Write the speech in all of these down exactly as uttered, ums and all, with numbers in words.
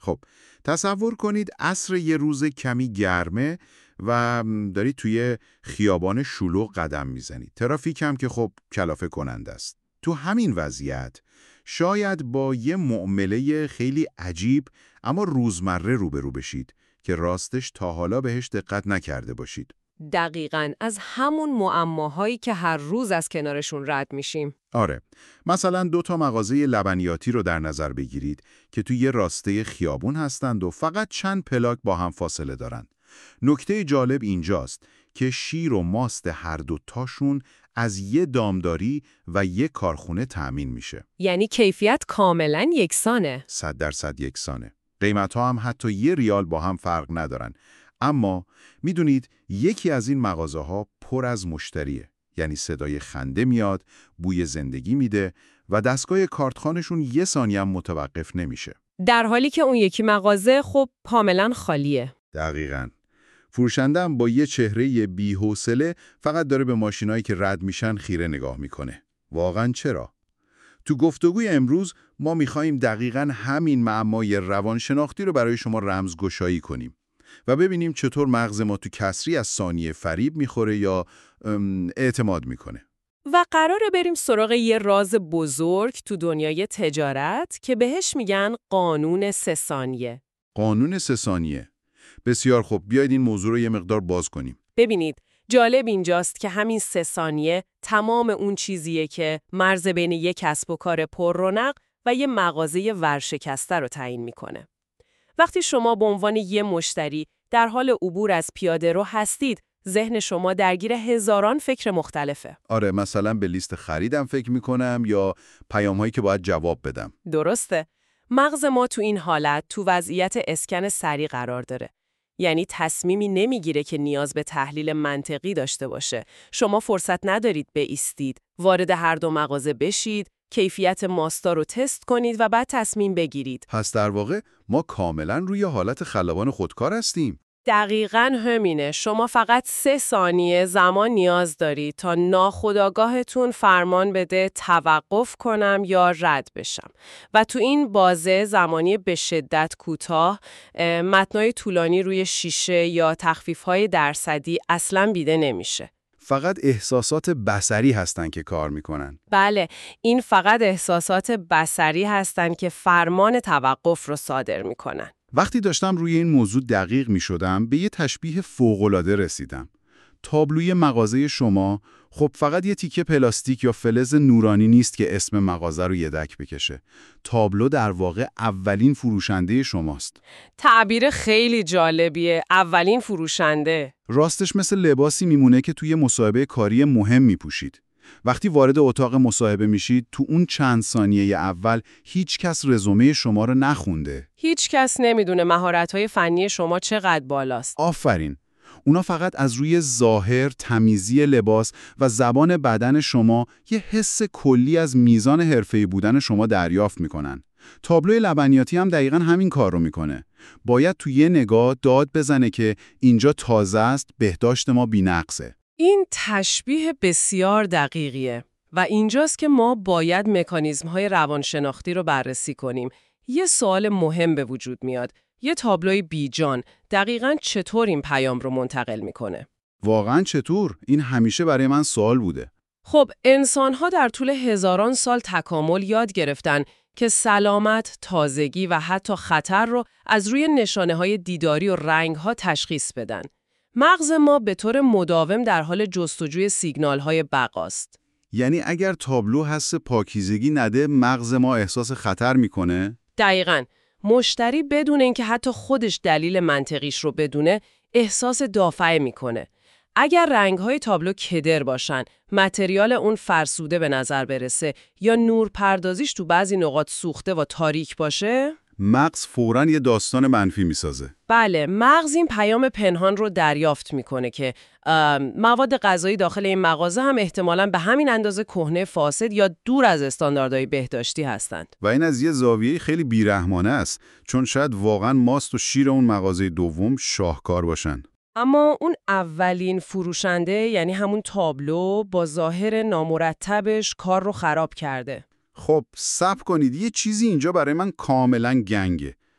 خب تصور کنید عصر یه روز کمی گرمه و دارید توی خیابان شلوغ قدم میزنید. ترافیک هم که خب کلافه کننده است. تو همین وضعیت شاید با یه معامله خیلی عجیب اما روزمره روبرو بشید که راستش تا حالا بهش دقت نکرده باشید. دقیقاً از همون معماهایی که هر روز از کنارشون رد میشیم. آره، مثلا دو تا مغازه لبنیاتی رو در نظر بگیرید که توی یه راسته خیابون هستند و فقط چند پلاک با هم فاصله دارن. نکته جالب اینجاست که شیر و ماست هر دو تاشون از یه دامداری و یه کارخونه تأمین میشه. یعنی کیفیت کاملاً یکسانه. صد درصد یکسانه. قیمت‌ها هم حتی یه ریال با هم فرق ندارن. اما میدونید یکی از این مغازه‌ها پر از مشتریه. یعنی صدای خنده میاد، بوی زندگی میده و دستگاه کارتخانشون یه ثانیه هم متوقف نمیشه. در حالی که اون یکی مغازه خب کاملاً خالیه. دقیقاً. فروشنده هم با یه چهره بی‌حوصله فقط داره به ماشینایی که رد میشن خیره نگاه میکنه. واقعاً چرا؟ تو گفتگوی امروز ما میخوایم دقیقاً همین معمای روانشناختی رو برای شما رمزگشایی کنیم و ببینیم چطور مغز ما تو کسری از ثانیه فریب میخوره یا اعتماد میکنه. و قراره بریم سراغ یه راز بزرگ تو دنیای تجارت که بهش میگن قانون سه ثانیه. قانون سه ثانیه. بسیار خوب، بیایید این موضوع رو یه مقدار باز کنیم. ببینید، جالب اینجاست که همین سه ثانیه تمام اون چیزیه که مرز بین یک کسب و کار پر رونق و یه مغازه ورشکسته رو تعیین میکنه. وقتی شما به عنوان یه مشتری در حال عبور از پیاده رو هستید، ذهن شما درگیر هزاران فکر مختلفه. آره، مثلا به لیست خریدم فکر میکنم یا پیام‌هایی که باید جواب بدم. درسته. مغز ما تو این حالت تو وضعیت اسکن سریع قرار داره. یعنی تصمیمی نمیگیره که نیاز به تحلیل منطقی داشته باشه. شما فرصت ندارید بایستید، وارد هر دو مغازه بشید، کیفیت ماستا رو تست کنید و بعد تصمیم بگیرید. پس در واقع ما کاملا روی حالت خلبان خودکار هستیم. دقیقاً همینه. شما فقط سه ثانیه زمان نیاز دارید تا ناخودآگاهتون فرمان بده توقف کنم یا رد بشم. و تو این بازه زمانی به شدت کوتاه، متنای طولانی روی شیشه یا تخفیف‌های درصدی اصلاً دیده نمیشه. فقط احساسات بصری هستن که کار میکنن. بله، این فقط احساسات بصری هستن که فرمان توقف رو صادر میکنن. وقتی داشتم روی این موضوع دقیق می شدم به یه تشبیه فوق‌العاده رسیدم. تابلوی مغازه شما خب فقط یه تیکه پلاستیک یا فلز نورانی نیست که اسم مغازه رو یدک بکشه. تابلو در واقع اولین فروشنده شماست. تعبیر خیلی جالبیه، اولین فروشنده. راستش مثل لباسی میمونه که توی مصاحبه کاری مهم میپوشید. وقتی وارد اتاق مصاحبه میشید تو اون چند ثانیه اول هیچ کس رزومه شما رو نخونده. هیچ کس نمیدونه مهارت‌های فنی شما چقدر بالاست. آفرین. اونا فقط از روی ظاهر، تمیزی لباس و زبان بدن شما یه حس کلی از میزان حرفه‌ای بودن شما دریافت میکنن. تابلوی لبنیاتی هم دقیقاً همین کار رو میکنه. باید توی یه نگاه داد بزنه که اینجا تازه است، بهداشت ما بی‌نقصه. این تشبیه بسیار دقیقیه و اینجاست که ما باید مکانیزم‌های روانشناختی رو بررسی کنیم. یه سوال مهم به وجود میاد. یه تابلوی بیجان دقیقاً چطور این پیام رو منتقل میکنه؟ واقعاً چطور؟ این همیشه برای من سوال بوده. خب انسان‌ها در طول هزاران سال تکامل یاد گرفتن که سلامت، تازگی و حتی خطر رو از روی نشانه‌های دیداری و رنگ‌ها تشخیص بدن. مغز ما به طور مداوم در حال جستجوی سیگنال‌های بقاست. یعنی اگر تابلو حس پاکیزگی نده، مغز ما احساس خطر میکنه؟ دقیقاً. مشتری بدون اینکه حتی خودش دلیل منطقیش رو بدونه، احساس دافعه میکنه. اگر رنگ‌های تابلو کدر باشن، متریال اون فرسوده به نظر برسه یا نور پردازیش تو بعضی نقاط سوخته و تاریک باشه، مغز فوراً یه داستان منفی میسازه. بله، مغز این پیام پنهان رو دریافت میکنه که مواد غذایی داخل این مغازه هم احتمالاً به همین اندازه کهنه، فاسد یا دور از استانداردهای بهداشتی هستند. و این از یه زاویه خیلی بیرحمانه است، چون شاید واقعاً ماست و شیر اون مغازه دوم شاهکار باشن. اما اون اولین فروشنده، یعنی همون تابلو، با ظاهر نامرتبش کار رو خراب کرده. خب صبر کنید، یه چیزی اینجا برای من کاملا گنگه.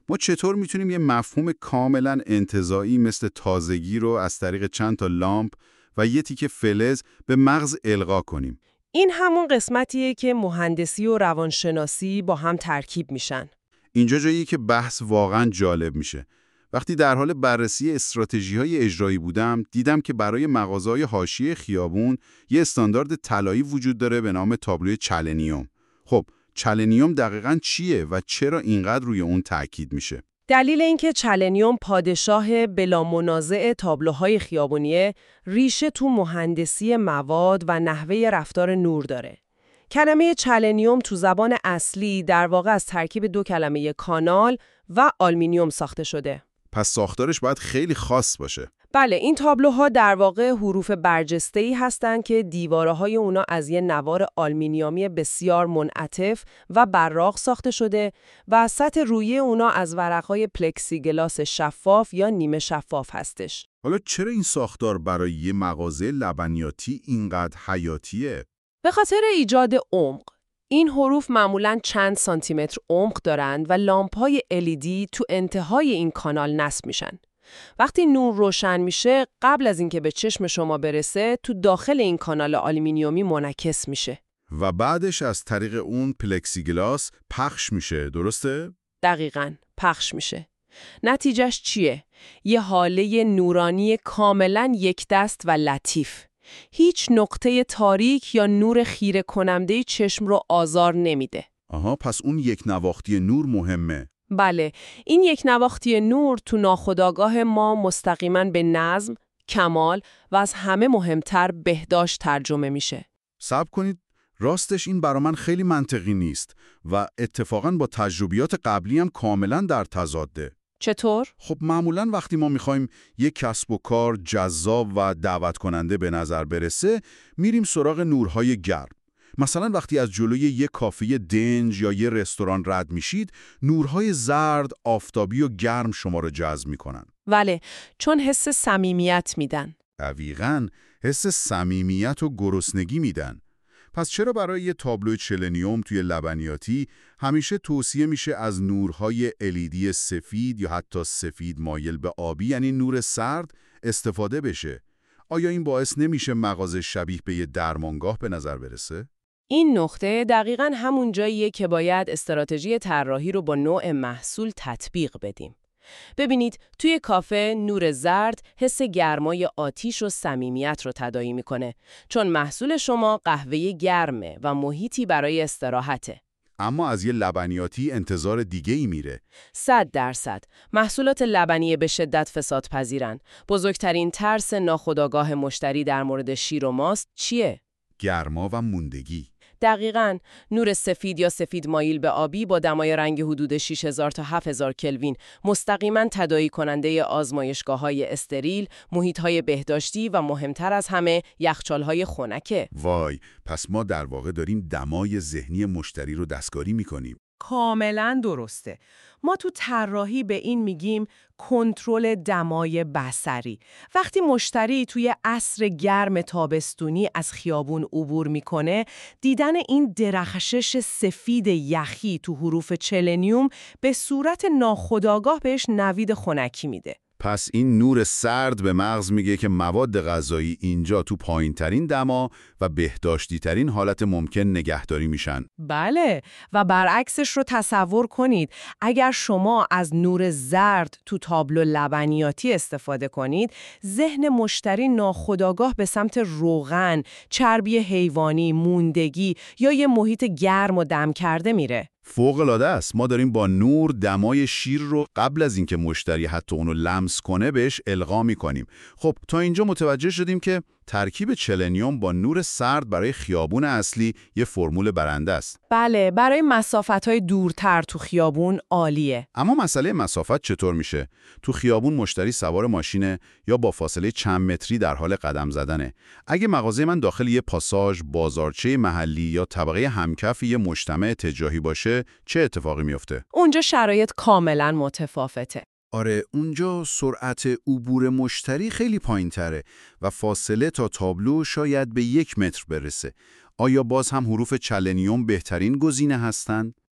ما چطور میتونیم یه مفهوم کاملا انتزاعی مثل تازگی رو از طریق چند تا لامپ و یه تیکه فلز به مغز القا کنیم؟ این همون قسمتیه که مهندسی و روانشناسی با هم ترکیب میشن. اینجا جاییه که بحث واقعا جالب میشه. وقتی در حال بررسی استراتژی‌های اجرایی بودم، دیدم که برای مغازه‌های حاشیه خیابون یه استاندارد طلایی وجود داره به نام تابلوی چلنیوم. خب، چلنیوم دقیقاً چیه و چرا اینقدر روی اون تاکید میشه؟ دلیل اینکه چلنیوم پادشاه بلا منازع تابلوهای خیابونیه، ریشه تو مهندسی مواد و نحوه رفتار نور داره. کلمه چلنیوم تو زبان اصلی در واقع از ترکیب دو کلمه کانال و آلومینیوم ساخته شده. پس ساختارش باید خیلی خاص باشه. بله، این تابلوها در واقع حروف برجسته‌ای هستند که دیواره‌های اونا از یه نوار آلومینیومی بسیار منعطف و براق ساخته شده و سطح رویه اونا از ورق‌های پلکسیگلاس شفاف یا نیمه شفاف هستش. حالا چرا این ساختار برای یه مغازه لبنیاتی اینقدر حیاتیه؟ به خاطر ایجاد عمق. این حروف معمولاً چند سانتیمتر عمق دارند و لامپ‌های ال ای دی تو انتهای این کانال نصب میشن. وقتی نور روشن میشه، قبل از اینکه به چشم شما برسه، تو داخل این کانال آلومینیومی منعکس میشه. و بعدش از طریق اون پلکسیگلاس پخش میشه، درسته؟ دقیقاً، پخش میشه. نتیجهش چیه؟ یه حاله نورانی کاملاً یک دست و لطیف. هیچ نقطه تاریک یا نور خیره کننده چشم رو آزار نمیده. آها، پس اون یک نواختی نور مهمه. بله، این یک نواختی نور تو ناخودآگاه ما مستقیما به نظم، کمال و از همه مهمتر بهداشت ترجمه میشه. صبر کنید، راستش این برا من خیلی منطقی نیست و اتفاقاً با تجربیات قبلی هم کاملاً در تضاده. چطور؟ خب معمولاً وقتی ما میخوایم یک کسب و کار جذاب و دعوت کننده به نظر برسه، میریم سراغ نورهای گرم. مثلا وقتی از جلوی یک کافه دنج یا یک رستوران رد میشید، نورهای زرد، آفتابی و گرم شما رو جذب میکنن. بله، چون حس صمیمیت میدن. دقیقاً، حس صمیمیت و گرسنگی میدن. پس چرا برای یه تابلو چلنیوم توی لبنیاتی همیشه توصیه میشه از نورهای ال ای دی سفید یا حتی سفید مایل به آبی، یعنی نور سرد، استفاده بشه؟ آیا این باعث نمیشه مغازه شبیه به یه درمانگاه به نظر برسه؟ این نقطه دقیقاً همون جاییه که باید استراتژی طراحی رو با نوع محصول تطبیق بدیم. ببینید، توی کافه نور زرد حس گرمای آتیش و صمیمیت رو تداعی میکنه، چون محصول شما قهوه گرمه و محیطی برای استراحته. اما از یه لبنیاتی انتظار دیگه ای میره. صد درصد. محصولات لبنی به شدت فسادپذیرن. بزرگترین ترس ناخودآگاه مشتری در مورد شیر و ماست چیه؟ گرما و موندگی. دقیقاً، نور سفید یا سفید مایل به آبی با دمای رنگ حدود شش هزار تا هفت هزار کلوین مستقیما تداعی کننده آزمایشگاه‌های استریل، محیط‌های بهداشتی و مهمتر از همه یخچال‌های خنکه. وای، پس ما در واقع داریم دمای ذهنی مشتری رو دستکاری می‌کنیم. کاملاً درسته. ما تو طراحی به این میگیم کنترل دمای بصری. وقتی مشتری توی عصر گرم تابستونی از خیابون عبور میکنه، دیدن این درخشش سفید یخی تو حروف چلنیوم به صورت ناخودآگاه بهش نوید خنکی میده. پس این نور سرد به مغز میگه که مواد غذایی اینجا تو پایین‌ترین دما و بهداشتی‌ترین حالت ممکن نگهداری میشن. بله، و برعکسش رو تصور کنید. اگر شما از نور زرد تو تابلو لبنیاتی استفاده کنید، ذهن مشتری ناخودآگاه به سمت روغن، چربی حیوانی، موندگی یا یه محیط گرم و دم کرده میره. فوق‌العاده است. ما داریم با نور دمای شیر رو قبل از اینکه مشتری حتی اونو لمس کنه بهش القا می‌کنیم. خب تا اینجا متوجه شدیم که ترکیب چلنیوم با نور سرد برای خیابون اصلی یه فرمول برنده است. بله، برای مسافت‌های دورتر تو خیابون عالیه. اما مسئله مسافت چطور میشه؟ تو خیابون مشتری سوار ماشینه یا با فاصله چند متری در حال قدم زدنه. اگه مغازه من داخل یه پاساژ، بازارچه محلی یا طبقه همکف یه مجتمع تجاری باشه، چه اتفاقی میفته؟ اونجا شرایط کاملاً متفاوته. آره، اونجا سرعت عبور مشتری خیلی پایین‌تره و فاصله تا تابلو شاید به یک متر برسه. آیا باز هم حروف چلنیوم بهترین گزینه هستن؟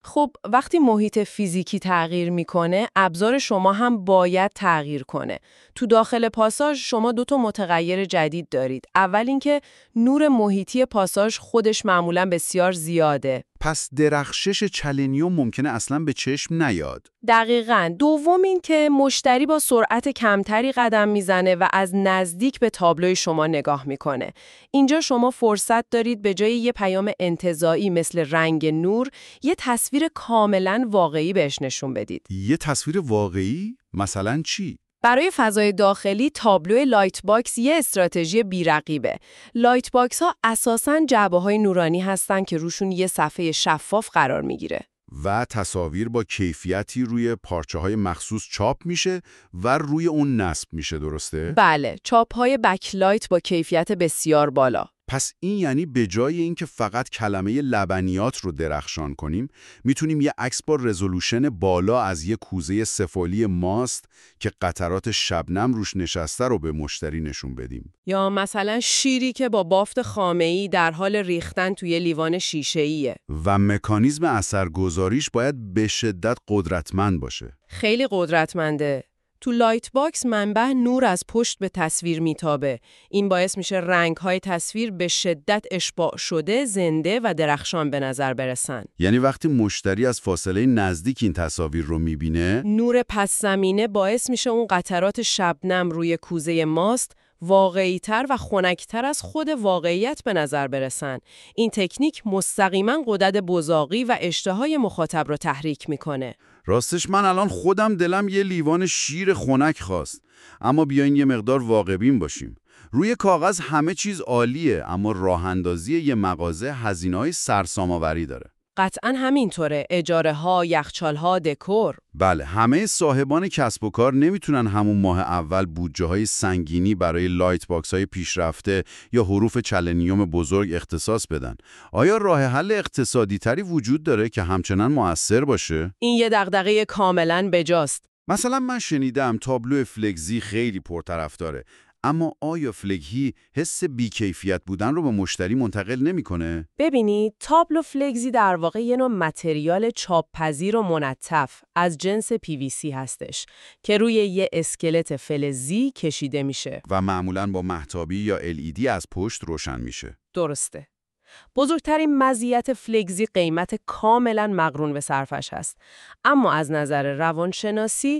خب وقتی محیط فیزیکی تغییر میکنه، ابزار شما هم باید تغییر کنه. تو داخل پاساژ شما دو تا متغیر جدید دارید. اول اینکه نور محیطی پاساژ خودش معمولاً بسیار زیاده. پس درخشش چلنیوم ممکنه اصلاً به چشم نیاد. دقیقاً. دوم این که مشتری با سرعت کمتری قدم میزنه و از نزدیک به تابلوی شما نگاه میکنه. اینجا شما فرصت دارید به جای یه پیام انتزاعی مثل رنگ نور، یه تصویر کاملاً واقعی بهش نشون بدید. یه تصویر واقعی؟ مثلا چی؟ برای فضای داخلی تابلو لایت باکس یه استراتژی بی‌رقیبه. لایت باکس ها اساساً جعبه‌های نورانی هستن که روشون یه صفحه شفاف قرار میگیره. و تصاویر با کیفیتی روی پارچه‌های مخصوص چاپ میشه و روی اون نصب میشه، درسته؟ بله، چاپ‌های بکلایت با کیفیت بسیار بالا. پس این یعنی به جای اینکه فقط کلمه لبنیات رو درخشان کنیم، میتونیم یه عکس با رزولوشن بالا از یه کوزه سفالی ماست که قطرات شبنم روش نشسته رو به مشتری نشون بدیم. یا مثلا شیری که با بافت خامه‌ای در حال ریختن توی لیوان شیشه‌ایه. و مکانیزم اثرگذاریش باید به شدت قدرتمند باشه. خیلی قدرتمنده. تو لایت باکس منبع نور از پشت به تصویر میتابه. این باعث میشه رنگ‌های تصویر به شدت اشباع شده، زنده و درخشان به نظر برسن. یعنی وقتی مشتری از فاصله نزدیک این تصاویر رو میبینه، نور پس زمینه باعث میشه اون قطرات شبنم روی کوزه ماست واقعی‌تر و خنک‌تر از خود واقعیت به نظر برسن. این تکنیک مستقیما غدد بزاقی و اشتهای مخاطب رو تحریک میکنه. راستش من الان خودم دلم یه لیوان شیر خنک خواست. اما بیاین یه مقدار واقع‌بین باشیم. روی کاغذ همه چیز عالیه، اما راه اندازی یه مغازه هزینه‌های سرسام‌آوری داره. قطعاً همینطوره. اجاره ها، یخچال ها، دکور. بله، همه صاحبان کسب و کار نمیتونن همون ماه اول بودجه های سنگینی برای لایت باکس های پیشرفته یا حروف چلنیوم بزرگ اختصاص بدن. آیا راه حل اقتصادی تری وجود داره که همچنان مؤثر باشه؟ این یه دغدغه کاملاً بجاست. مثلا من شنیدم تابلو فلگزی خیلی پرطرفداره، اما آیا فلگهی حس بیکیفیت بودن رو به مشتری منتقل نمیکنه؟ ببینید، تابلو فلگزی در واقع یه نوع متریال چاپ‌پذیر و منطف از جنس پی وی سی هستش که روی یه اسکلت فلزی کشیده میشه و معمولاً با مهتابی یا ال ای دی از پشت روشن میشه. درسته. بزرگترین مزیت فلگزی قیمت کاملاً مقرون به صرفش هست. اما از نظر روانشناسی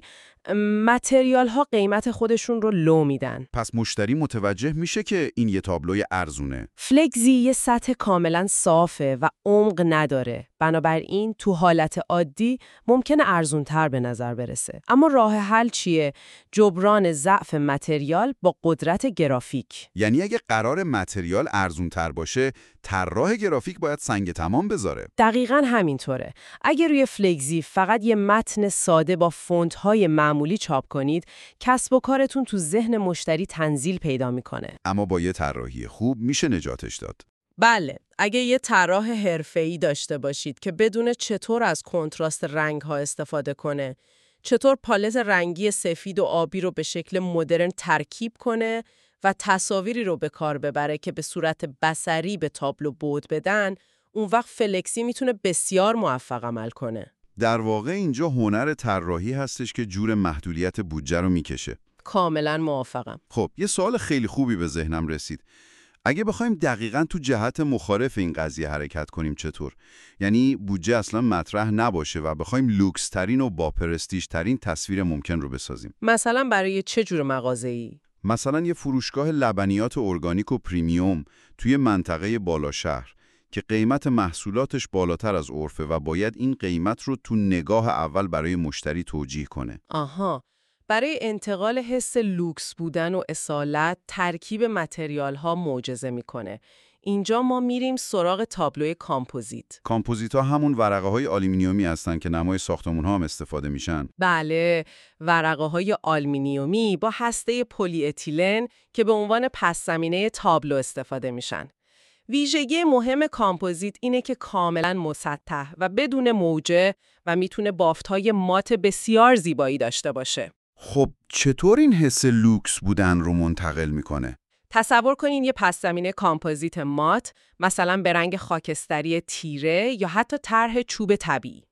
متریال ها قیمت خودشون رو لو میدن. پس مشتری متوجه میشه که این یه تابلوی ارزونه. فلگزی یه سطح کاملا صافه و عمق نداره. بنابراین تو حالت عادی ممکنه ارزونتر به نظر برسه. اما راه حل چیه؟ جبران ضعف متریال با قدرت گرافیک. یعنی اگه قرار متریال ارزونتر باشه، طراح گرافیک باید سنگ تمام بذاره. دقیقاً همینطوره. اگه روی فلگزی فقط یه متن ساده با فونت های معمولی چاپ کنید، کسب و کارتون تو ذهن مشتری تنزیل پیدا میکنه. اما با یه طراحی خوب میشه نجاتش داد. بله، اگه یه طراح حرفه‌ای داشته باشید که بدونه چطور از کنتراست رنگ‌ها استفاده کنه، چطور پالت رنگی سفید و آبی رو به شکل مدرن ترکیب کنه و تصاویری رو به کار ببره که به صورت بصری به تابلو بعد بدن، اون وقت فلگزی میتونه بسیار موفق عمل کنه. در واقع اینجا هنر طراحی هستش که جور محدودیت بودجه رو میکشه. کاملا موافقم. خب یه سوال خیلی خوبی به ذهنم رسید. اگه بخوایم دقیقاً تو جهت مخالف این قضیه حرکت کنیم چطور؟ یعنی بودجه اصلا مطرح نباشه و بخوایم لوکس ترین و با پرستیژ ترین تصویر ممکن رو بسازیم. مثلا برای چه جور مغازه‌ای؟ مثلا یه فروشگاه لبنیات ارگانیک و پریمیوم توی منطقه بالا شهر که قیمت محصولاتش بالاتر از عرفه و باید این قیمت رو تو نگاه اول برای مشتری توجیه کنه. آها. برای انتقال حس لوکس بودن و اصالت، ترکیب متریال ها معجزه میکنه. اینجا ما میریم سراغ تابلوی کامپوزیت. کامپوزیت ها همون ورقه های آلومینیومی هستن که نمای ساختمون ها هم استفاده میشن. بله، ورقه های آلومینیومی با هسته پلی اتیلن که به عنوان پس زمینه تابلو استفاده میشن. ویژگی مهم کامپوزیت اینه که کاملا مسطح و بدون موجه و میتونه بافت‌های مات بسیار زیبایی داشته باشه. خب چطور این حس لوکس بودن رو منتقل میکنه؟ تصور کنین یه پس زمینه کامپوزیت مات، مثلا به رنگ خاکستری تیره یا حتی طرح چوب طبیعی.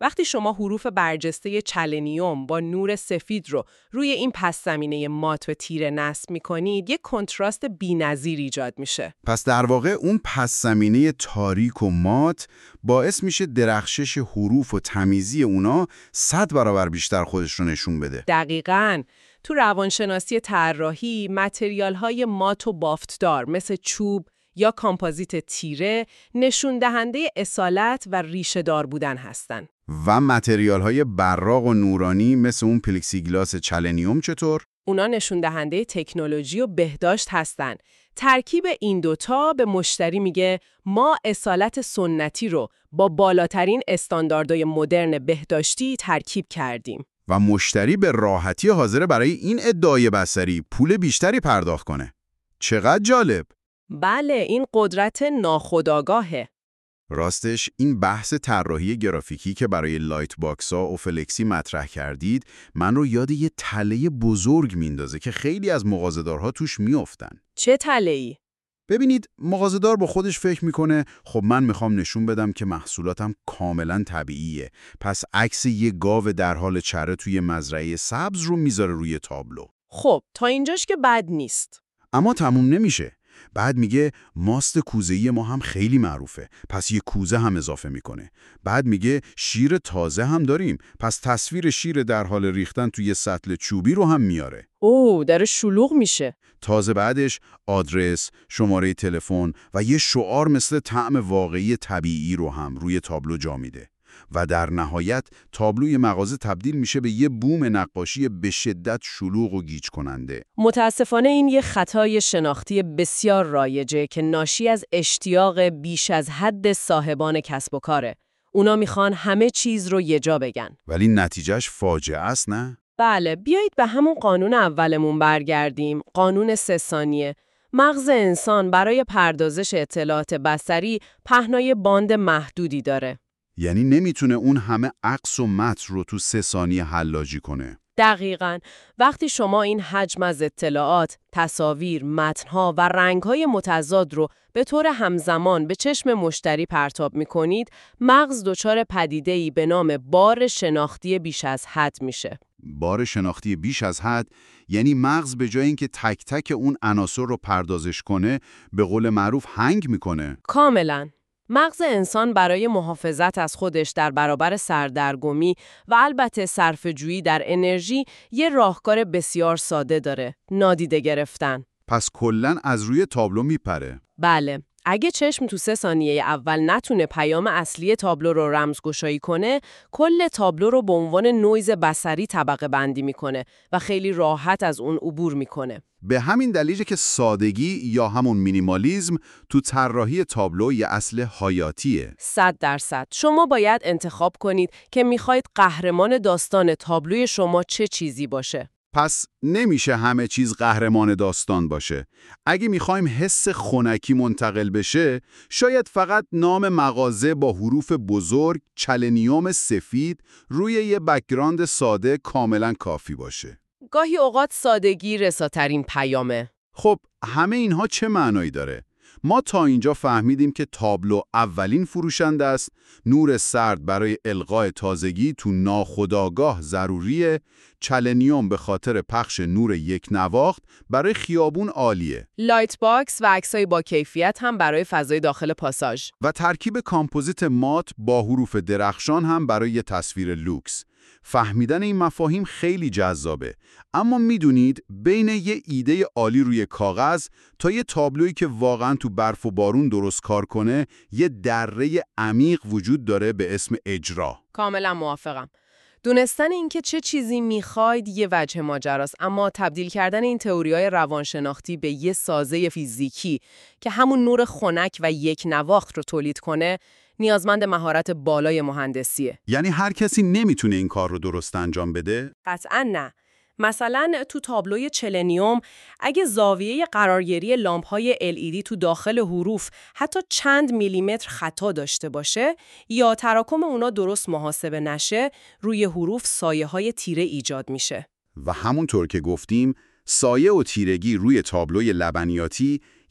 وقتی شما حروف برجسته چلنیوم با نور سفید رو روی این پس زمینه مات و تیره نصب می‌کنید، یک کنتراست بی‌نظیر ایجاد میشه. پس در واقع اون پس زمینه تاریک و مات باعث میشه درخشش حروف و تمیزی اونا صد برابر بیشتر خودش رو نشون بده. دقیقاً. تو روانشناسی طراحی، متریال‌های مات و بافتدار مثل چوب یا کامپوزیت تیره نشون دهنده اصالت و ریشه دار بودن هستن. و متریال‌های براق و نورانی مثل اون پلکسیگلاس چلنیوم چطور؟ اونا نشون دهنده تکنولوژی و بهداشت هستن. ترکیب این دوتا به مشتری میگه ما اصالت سنتی رو با بالاترین استانداردهای مدرن بهداشتی ترکیب کردیم. و مشتری به راحتی حاضر برای این ادعای بصری پول بیشتری پرداخت کنه. چقدر جالب! بله، این قدرت ناخودآگاهه. راستش این بحث طراحی گرافیکی که برای لایت باکس‌ها و فلکسی مطرح کردید من رو یاد یه تله بزرگ میندازه که خیلی از مغازه‌دارها توش میافتن. چه تله‌ای؟ ببینید، مغازه‌دار با خودش فکر میکنه خب من میخوام نشون بدم که محصولاتم کاملا طبیعیه. پس عکس یه گاو در حال چره توی مزرعه سبز رو میذاره روی تابلو. خب تا اینجاش که بد نیست. اما تموم نمیشه. بعد میگه ماست کوزه‌ای ما هم خیلی معروفه، پس یه کوزه هم اضافه میکنه. بعد میگه شیر تازه هم داریم، پس تصویر شیر در حال ریختن توی سطل چوبی رو هم میاره. اوه، داره شلوغ میشه. تازه بعدش آدرس، شماره تلفن و یه شعار مثل طعم واقعی طبیعی رو هم روی تابلو جا میده. و در نهایت تابلوی مغازه تبدیل میشه به یه بوم نقاشی به شدت شلوغ و گیج کننده. متاسفانه این یه خطای شناختی بسیار رایجه که ناشی از اشتیاق بیش از حد صاحبان کسب و کاره. اونا میخوان همه چیز رو یه جا بگن. ولی نتیجهش فاجعه است، نه؟ بله، بیایید به همون قانون اولمون برگردیم، قانون سه ثانیه. مغز انسان برای پردازش اطلاعات بصری پهنای باند محدودی داره. یعنی نمیتونه اون همه عکس و متن رو تو سه ثانیه حلاجی کنه. دقیقاً. وقتی شما این حجم از اطلاعات، تصاویر، متن‌ها و رنگ‌های متضاد رو به طور همزمان به چشم مشتری پرتاب می‌کنید، مغز دچار پدیده‌ای به نام بار شناختی بیش از حد میشه. بار شناختی بیش از حد یعنی مغز به جای اینکه تک تک اون عناصر رو پردازش کنه، به قول معروف هنگ میکنه. کاملاً. مغز انسان برای محافظت از خودش در برابر سردرگمی و البته صرفه‌جویی در انرژی یه راهکار بسیار ساده داره: نادیده گرفتن. پس کلاً از روی تابلو میپره. بله. اگه چشم تو سه ثانیه اول نتونه پیام اصلی تابلو رو رمزگشایی کنه، کل تابلو رو به عنوان نویز بصری طبقه بندی میکنه و خیلی راحت از اون عبور میکنه. به همین دلیله که سادگی یا همون مینیمالیزم تو طراحی تابلو یه اصل حیاتیه. صد درصد. شما باید انتخاب کنید که میخواید قهرمان داستان تابلوی شما چه چیزی باشه. پس نمیشه همه چیز قهرمان داستان باشه. اگه میخوایم حس خنکی منتقل بشه، شاید فقط نام مغازه با حروف بزرگ چلنیوم سفید روی یه بک‌گراند ساده کاملا کافی باشه. گاهی اوقات سادگی رساترین پیامه. خب همه اینها چه معنایی داره؟ ما تا اینجا فهمیدیم که تابلو اولین فروشنده است، نور سرد برای القای تازگی تو ناخودآگاه ضروریه، چلنیوم به خاطر پخش نور یک نواخت برای خیابون عالیه، لایت باکس و عکسای با کیفیت هم برای فضای داخل پاساژ، و ترکیب کامپوزیت مات با حروف درخشان هم برای یه تصویر لوکس. فهمیدن این مفاهیم خیلی جذابه، اما میدونید بین یه ایده عالی روی کاغذ تا یه تابلویی که واقعا تو برف و بارون درست کار کنه، یه دره عمیق وجود داره به اسم اجرا. کاملا موافقم. دونستن اینکه چه چیزی میخواید یه وجه ماجراست، اما تبدیل کردن این تئوریای روانشناختی به یه سازه فیزیکی که همون نور خنک و یک نواخت رو تولید کنه، نیازمند مهارت بالای مهندسیه. یعنی هر کسی نمیتونه این کار رو درست انجام بده؟ قطعاً نه. مثلا تو تابلوی چلنیوم اگه زاویه قرارگیری لامپ‌های ال ای دی تو داخل حروف حتی چند میلیمتر خطا داشته باشه یا تراکم اونا درست محاسبه نشه، روی حروف سایه‌های تیره ایجاد میشه. و همونطور که گفتیم، سایه و تیرگی روی تابلوی لبنیاتی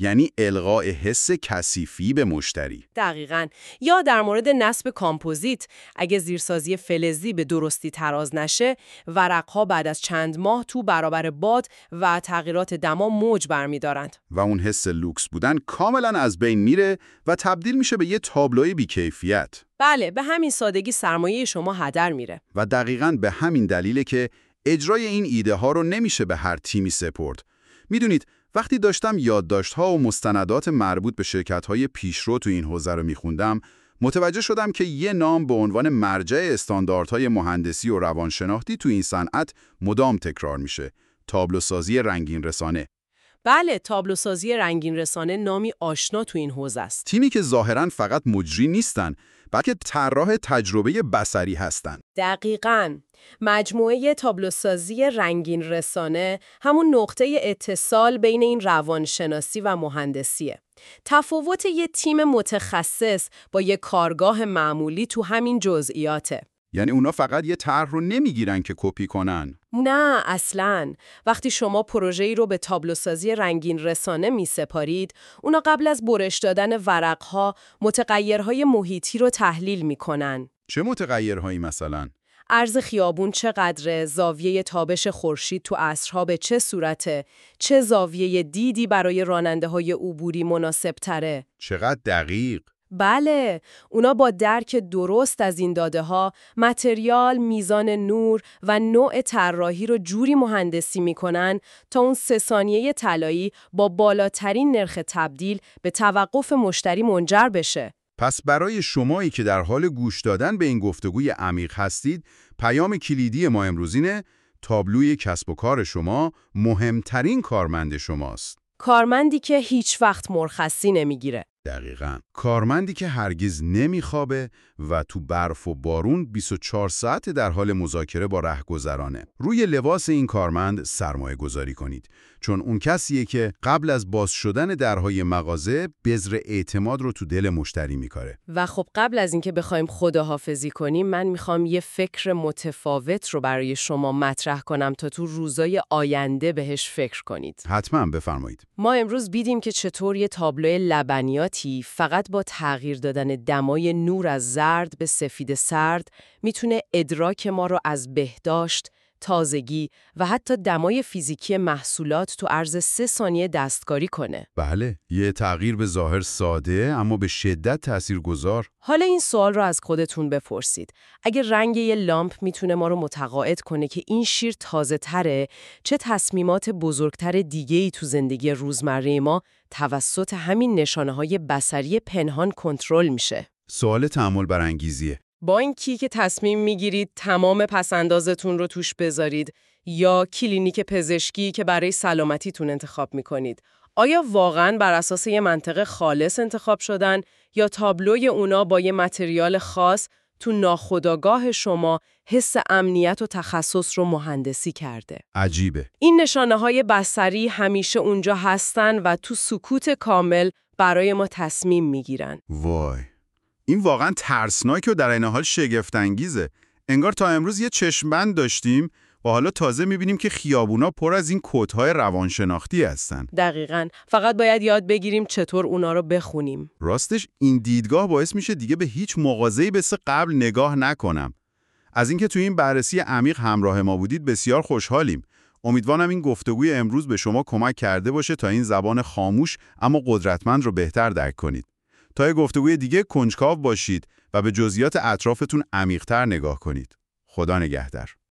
یعنی القاء حس کثیفی به مشتری. دقیقاً. یا در مورد نصب کامپوزیت، اگه زیرسازی فلزی به درستی تراز نشه، ورقها بعد از چند ماه تو برابر باد و تغییرات دما موج برمی‌دارند. و اون حس لوکس بودن کاملا از بین میره و تبدیل میشه به یه تابلوی بی‌کیفیت. بله، به همین سادگی سرمایه شما هدر میره. و دقیقاً به همین دلیله که اجرای این ایده ها رو نمیشه به هر تیمی سپرد. میدونید وقتی داشتم یادداشت‌ها و مستندات مربوط به شرکت‌های پیشرو تو این حوزه رو می‌خوندم، متوجه شدم که یه نام به عنوان مرجع استانداردهای مهندسی و روانشناختی تو این صنعت مدام تکرار میشه: تابلوسازی رنگین رسانه. بله، تابلوسازی رنگین رسانه نامی آشنا تو این حوزه است. تیمی که ظاهراً فقط مجری نیستن، بلکه طراح تجربه بصری هستن. دقیقاً. مجموعه تابلوسازی رنگین رسانه همون نقطه اتصال بین این روانشناسی و مهندسیه. تفاوت یه تیم متخصص با یه کارگاه معمولی تو همین جزئیاته. یعنی اونا فقط یه طرح رو نمیگیرن که کپی کنن. نه اصلاً. وقتی شما پروژه‌ای رو به تابلوسازی رنگین رسانه می سپارید، اونا قبل از برش دادن ورقها متغیرهای محیطی رو تحلیل می کنن. چه متغیرهایی مثلا؟ عرض خیابون چقدره، زاویه تابش خورشید تو عصرها به چه صورته، چه زاویه دیدی برای راننده‌های عبوری مناسب تره. چقدر دقیق. بله، اونا با درک درست از این داده ها، متریال، میزان نور و نوع طراحی رو جوری مهندسی میکنن تا اون سه ثانیه طلایی با بالاترین نرخ تبدیل به توقف مشتری منجر بشه. پس برای شمایی که در حال گوش دادن به این گفتگوی عمیق هستید، پیام کلیدی ما امروز اینه: تابلوی کسب و کار شما مهمترین کارمند شماست. کارمندی که هیچ وقت مرخصی نمیگیره. دقیقاً. کارمندی که هرگز نمیخوابه و تو برف و بارون بیست و چهار ساعت در حال مذاکره با رهگذرانه. روی لباس این کارمند سرمایه گذاری کنید، چون اون کسیه که قبل از باز شدن درهای مغازه بذر اعتماد رو تو دل مشتری میکاره. و خب قبل از اینکه بخوایم خداحافظی کنیم، من میخوام یه فکر متفاوت رو برای شما مطرح کنم تا تو روزای آینده بهش فکر کنید. حتما بفرمایید. ما امروز دیدیم که چطور یه تابلو لبنیاتی فقط با تغییر دادن دمای نور از زرد به سفید سرد میتونه ادراک ما رو از بهداشت، تازگی و حتی دمای فیزیکی محصولات تو عرض سه ثانیه دستکاری کنه. بله، یه تغییر به ظاهر ساده اما به شدت تاثیرگذار. حالا این سوال رو از خودتون بپرسید: اگه رنگ یه لامپ میتونه ما رو متقاعد کنه که این شیر تازه تره، چه تصمیمات بزرگتر دیگه‌ای تو زندگی روزمره ما توسط همین نشانه‌های بصری پنهان کنترل میشه؟ سوال تأمل برانگیزیه. با این کی که تصمیم میگیرید تمام پسندازتون رو توش بذارید یا کلینیک پزشکی که برای سلامتیتون انتخاب میکنید، آیا واقعاً بر اساس یه منطق خالص انتخاب شدن یا تابلوی اونا با یه متریال خاص تو ناخودآگاه شما حس امنیت و تخصص رو مهندسی کرده؟ عجیبه. این نشانه‌های بصری همیشه اونجا هستن و تو سکوت کامل برای ما تصمیم میگیرن. وای، این واقعا ترسناک و در این حال شگفت‌انگیزه. انگار تا امروز یه چشم‌بند داشتیم و حالا تازه می‌بینیم که خیابونا پر از این کدهای روانشناختی هستن. دقیقاً. فقط باید یاد بگیریم چطور اونا رو بخونیم. راستش این دیدگاه باعث میشه دیگه به هیچ مغازه‌ای مثل قبل نگاه نکنم. از اینکه تو این بررسی عمیق همراه ما بودید بسیار خوشحالیم. امیدوارم این گفتگوی امروز به شما کمک کرده باشه تا این زبان خاموش اما قدرتمند رو بهتر درک کنید. تا یه گفتگوی دیگه کنجکاو باشید و به جزئیات اطرافتون عمیق‌تر نگاه کنید. خدا نگهدار.